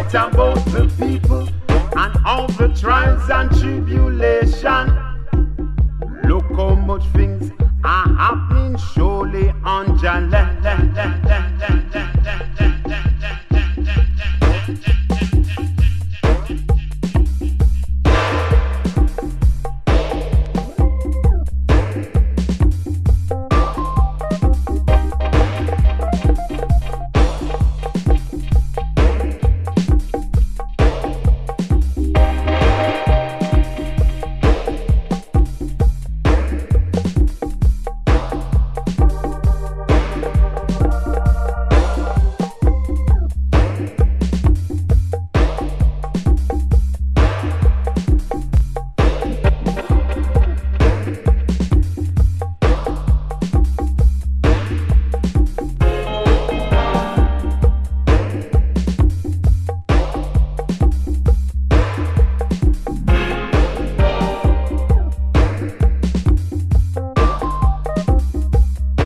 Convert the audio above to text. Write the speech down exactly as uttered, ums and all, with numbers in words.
write about the people and all the trials and tribulation. Look how much things are happening surely on Jah land.